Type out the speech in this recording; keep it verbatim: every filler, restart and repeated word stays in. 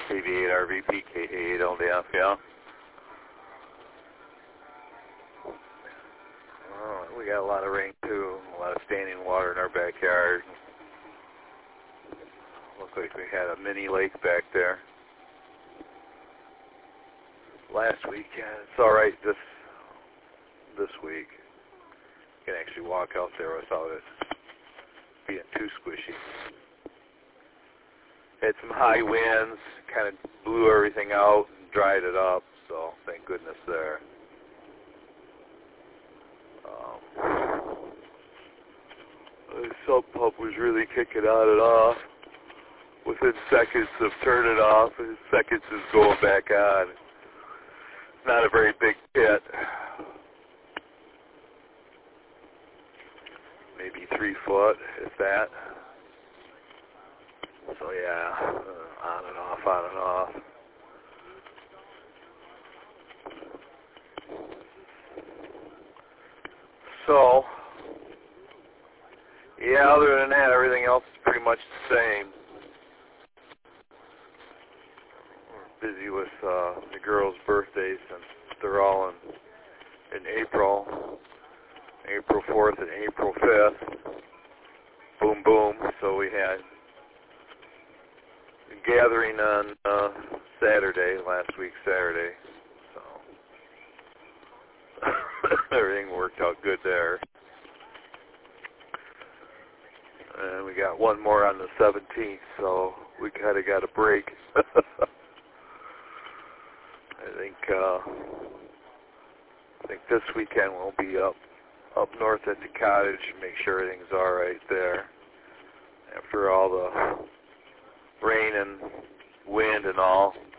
K V eight R V P, K A eight L D F, yeah. Oh, we got a lot of rain too, a lot of standing water in our backyard. Looks like we had a mini lake back there last week. Yeah, it's all right this this week. You can actually walk out there without it being too squishy. Had some high winds, kind of blew everything out and dried it up, so thank goodness there. Um, the sump pump was really kicking on and off. Within seconds of turning off, and seconds is going back on. Not a very big pit. Maybe three foot, if that. So yeah, uh, on and off, on and off. So, yeah, other than that, everything else is pretty much the same. We're busy with uh, the girls' birthdays, and they're all in, in April. April fourth and April fifth. Boom, boom. So we had a gathering on uh, Saturday, last week Saturday. So everything worked out good there. And we got one more on the seventeenth, so we kind of got a break. I think uh, I think this weekend we'll be up up north at the cottage and make sure everything's all right there. After all the rain and wind and all,